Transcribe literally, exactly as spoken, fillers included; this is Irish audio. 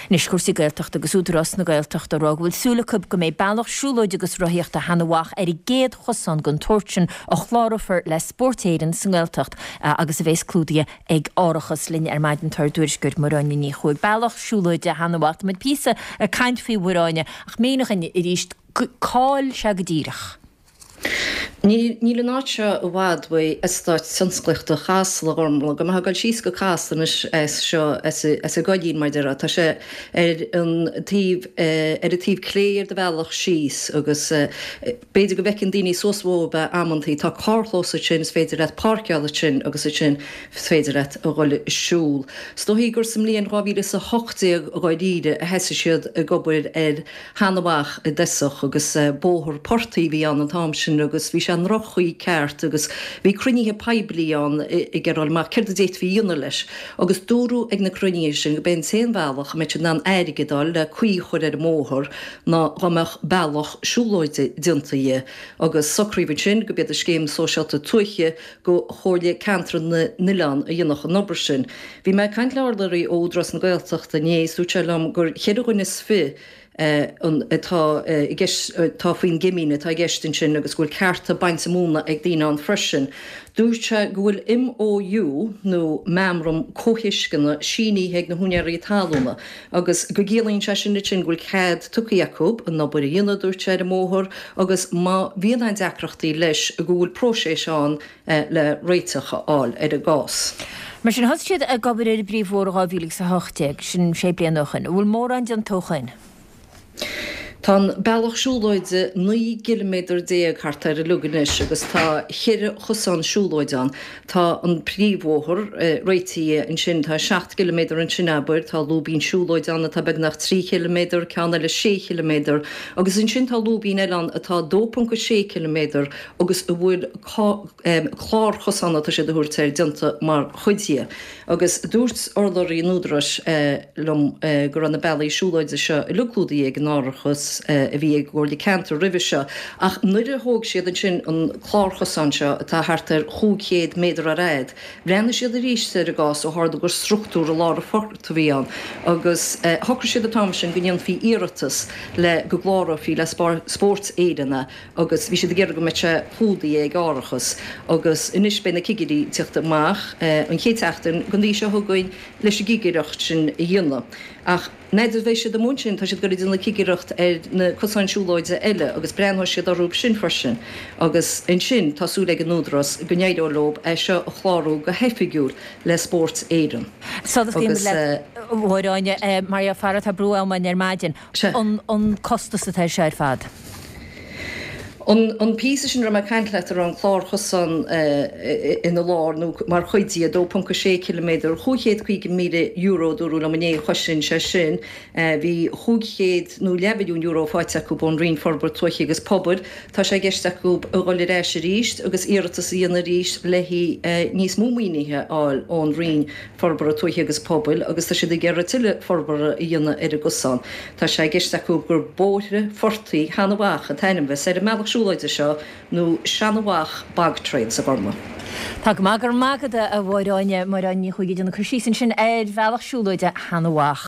Nis cuasí gailteachta agus údarás na gailteachta rá bhfuil súlacub go méid bailach siúlóid agus roiíochta hanahach ar i géad chosan gon tuirtin ó chláirfar le sportéiran san gailteacht agus a bhééis clúdia ag áireachas linn ar maidin tar dúirsgur marráine ní chuig bailach siúlóide hanahach mit písa a caiint fao bhráine ach méach in i ríist cáil se go ddíireach. Ní le náte a bhhad ba istáit sunsclichta chasla ormla, go ha gail síos go chastanis seo a godín mar deire, Tá sé ar a tíh cléir de bhealach síos agus beidir go bhecinn daoine sósmóba ammantaí tá cálósa sin is féidir réit parceala sin agus sin féidir réit a gáil siúl. Stohí gur sem líon ráhíle sa hochtaí a gáidíide a heise siad a gobuir ar hanamach a deisach agus bóthir portaí bhí an an tám sin agus bhí sé an rochuí ceart agus bhí cruníthe peblián i gceráil mar céir a déit bhí dionne leis. Agus dúrú ag na cruníir sin go ben sé bhealach me sin an airigedáil le chuí chuir ar móthir ná rameach bailach siúlóide diontaí agus socríomh sin go bead a scéim sóseálta tuaiche go chóirle cantran na Nilán a dionach an nobar sin. Bhí me caiint leirlaí ódras na gailteachta níos útelam gur chéadúin is fi tá faoin gimíine tá gestin sin agus bhfuil cearta baint sa múna ag dtíine an freisin. Dúirte gohfuil M O U nó memram cóhiiscinna síní heag na húnearí talúna agus go ggéalaonn se sin sin bhfuil cead tucha Jacob an nabar dhéana dúirte ar móthir agus má bhíon ein deacreachtaí leis a gúil próséisán le réitecha áil ar a gás. Mar sin has siad a gabir ar bríomhór á bhílig sa hochtéag sin sé blian nachin, bhfuil mór an an tóchain. Tá bailach siúlóide ní kilometr déag hart ar a luganis agus tá chéir chosan siúlóideán. Tá an príomhóthir réití in sin tá seacht kilometr an sinnabair, tá lúbín siúlóideánna tá beg nach trí kilometr ceanna le sé kilometr, agus in sin tá lúbín eán atá dó pump sé kilometr agus a bhfuil chlár chosanna tá sé dúirteir dinta mar chuidí. Agus dúirt orlaí núdras lom gur an na bailí siúlóide se luúdaí ag nárachas a bhí ag ggóirla cantar rihiise ach nuidir thóg siad an sin an chláirchasanse tá hartar chúchéad méidir a réid. Brenn siad a ríiste a gás ó háda gur struchtúr a lára forta bhíán agus thugur siad a tam sin gníon fhí iiritas le go glára fí le sport éidirna agus bhí siad a ggéir go mete chúdaí ag árachas agus inis bena cigirí tuachta amach an chéteachtain go dí se thugain leis gigireacht sin i dhéanana. Ach neidir bhééis sé do mún sin tá siad go duna cigireacht ar na cosáin siúlóide eile agus breanthir siad arúb sin farsin agus in sin tású le an núdras go néidir lob é seo a chláú go hefigiúr le sport éan. Bhráine Maria Farah tá brú amhain ar maidin an costa sa sé ar fad. An pí sin ra ceintletar an chlár chosan ina lár nó mar chuidí a dó pump sé kilometr, chuchéad chuig mí euro dúú le mané chosin se sin, hí chuchéad nó leún euro fáite go bon rion forbar tuiche agus pobud, tá sé geisteú a gáil rééis ríist agus iirtas íana ríist lehí níos múmínithe áil ón rion forbar tuiche agus pobl, agus tá si de ggéire tiile forbar íana ar a gosán. Tá sé geisteú gur bóire fortaí hanahach a tainim bheith sé meach siúlóide seo nó seanhach bagtréid sa gorma. Tá má gur mágad a bhráine mar an ní chuige duna chusí sin sin éad bhealach siúlóide hanahach.